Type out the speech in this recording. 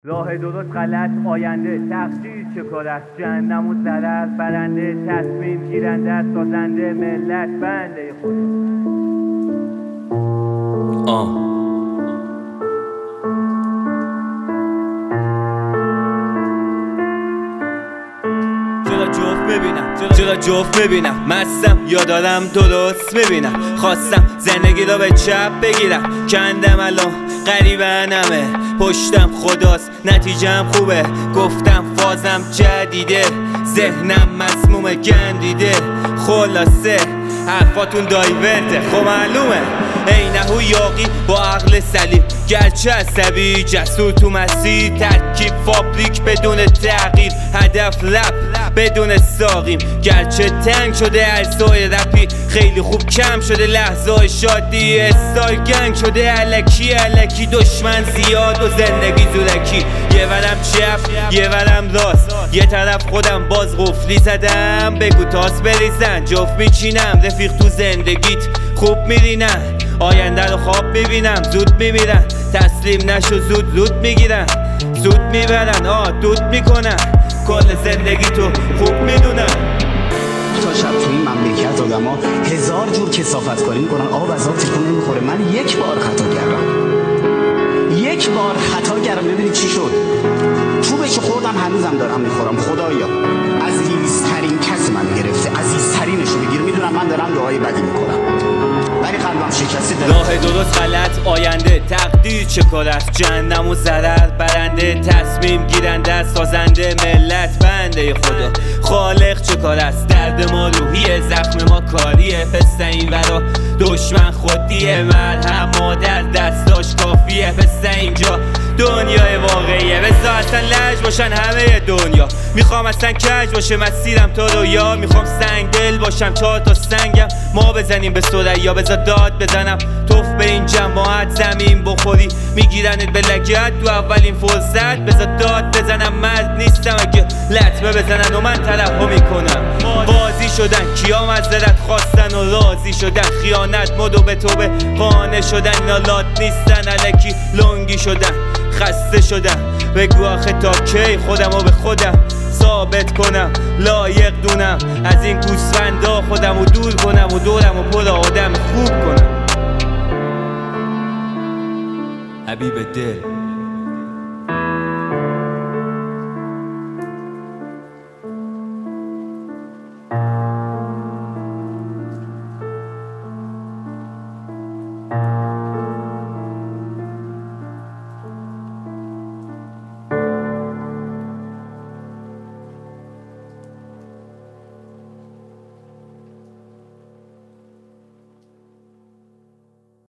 راه درست غلط آینده تقدیر چه کار است جهنم و ضرر برنده تصمیم گیرنده سازنده ملت بنده خود چرا جفت ببینم مستم یا دارم درست ببینم خواستم زندگی را به چپ بگیرم کندم الان غریبنمه پشتم خداست نتیجم خوبه گفتم فازم جدیده ذهنم مسموم گندیده خلاصه حرفاتون دایورته خب معلومه اینهو یاقی با عقل سلیم گرچه عصبی جسور تو مسیر ترکیب فابریک بدون تغییر هدف لب بدون ساقیم گرچه تنگ شده اجزای رپی خیلی خوب کم شده لحظه شادی استایل گنگ شده الکی دشمن زیاد و زندگی زورکی یه ورم چپ یه ورم راست یه طرف خودم باز قفلی زدم بگو تاس بریزن جفت میچینم رفیق تو زندگیت خوب میرینن آینده رو خواب میبینم زود میمیرن تسلیم نشو زود میگیرن زود میبرن دود میکنن کل زندگی تو خوب میدونن تا شب توی این مملکت آدما هزار جور کثافت کاری میکنن آب از آب تکون نمیخوره من یک بار خطا کردم ببینید چی شد چوبش خوردم هنوزم دارم میخورم خدایا عزیزترین کسی من گرفته عزیزترینش رو بگیر میدونم من دارم دعای بدی میکنم ولی قلبم شکسته راه درست غلط آینده تقدیر چه کار است جهنم و ضرر برنده تصمیم گیرنده سازنده ملت بنده خدا خالق چه کار است درد ما روحیه زخم ما کاریه پس این ورا دشمن خودیه مرهم مادر دستاش کافیه پس اینجا دنیای واقعیه بذار اصلا لج باشن همه دنیا میخوام اصلا کج باشه مسیرم تا رویا میخوام سنگ دل باشم 4 تا سنگم ما بزنیم به ثریا بذار داد بزنم توف به این جماعت زمین بخوری میگیرنت به لگت تو اولین فرصت بذار داد بزنم مرد نیستم اگه لطمه بزنن و من ترحم میکنم بازی شدن کیا معذرت خواستن و راضی شدن خیانت مدو به توبه قانع شدن نالات نیستن الکی لنگی شدن خسته شدم بگو آخه تا کی خودمو به خودم ثابت کنم لایق دونم از این گوسفندا خودمو دور کنم و دورمو پر آدم خوب کنم حبیب دل